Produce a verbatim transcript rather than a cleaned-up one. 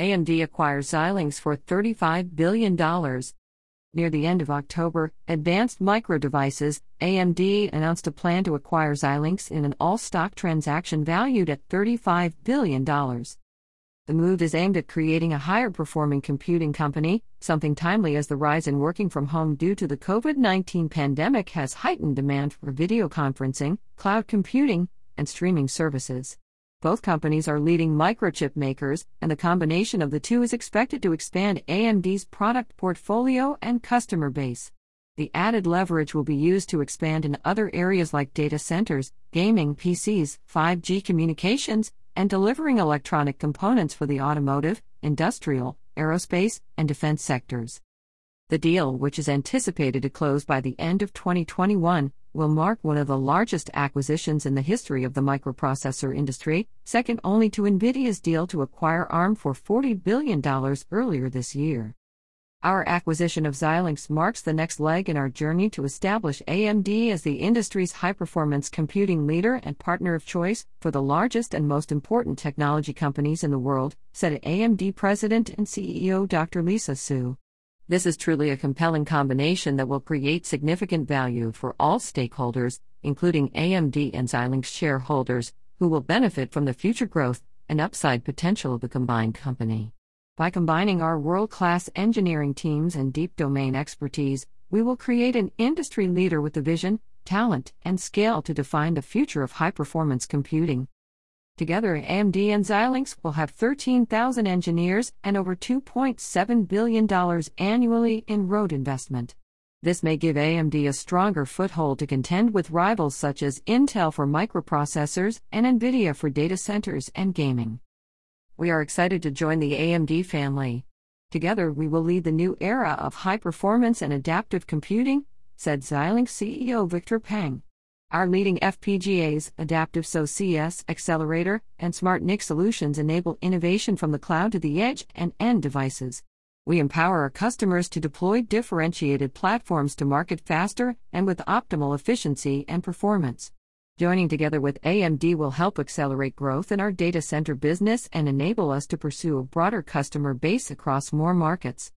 A M D acquires Xilinx for thirty-five billion dollars. Near the end of October, Advanced Micro Devices, A M D, announced a plan to acquire Xilinx in an all-stock transaction valued at thirty-five billion dollars. The move is aimed at creating a higher-performing computing company, something timely as the rise in working from home due to the COVID nineteen pandemic has heightened demand for video conferencing, cloud computing, and streaming services. Both companies are leading microchip makers, and the combination of the two is expected to expand A M D's product portfolio and customer base. The added leverage will be used to expand in other areas like data centers, gaming, P Cs, five G communications, and delivering electronic components for the automotive, industrial, aerospace, and defense sectors. The deal, which is anticipated to close by the end of twenty twenty-one, will mark one of the largest acquisitions in the history of the microprocessor industry, second only to NVIDIA's deal to acquire ARM for forty billion dollars earlier this year. Our acquisition of Xilinx marks the next leg in our journey to establish A M D as the industry's high-performance computing leader and partner of choice for the largest and most important technology companies in the world, said A M D President and C E O Doctor Lisa Su. This is truly a compelling combination that will create significant value for all stakeholders, including A M D and Xilinx shareholders, who will benefit from the future growth and upside potential of the combined company. By combining our world-class engineering teams and deep domain expertise, we will create an industry leader with the vision, talent, and scale to define the future of high-performance computing. Together, A M D and Xilinx will have thirteen thousand engineers and over two point seven billion dollars annually in road investment. This may give A M D a stronger foothold to contend with rivals such as Intel for microprocessors and NVIDIA for data centers and gaming. We are excited to join the A M D family. Together, we will lead the new era of high-performance and adaptive computing, said Xilinx C E O Victor Peng. Our leading F P G As, Adaptive S O C S accelerator, and Smart N I C solutions enable innovation from the cloud to the edge and end devices. We empower our customers to deploy differentiated platforms to market faster and with optimal efficiency and performance. Joining together with A M D will help accelerate growth in our data center business and enable us to pursue a broader customer base across more markets.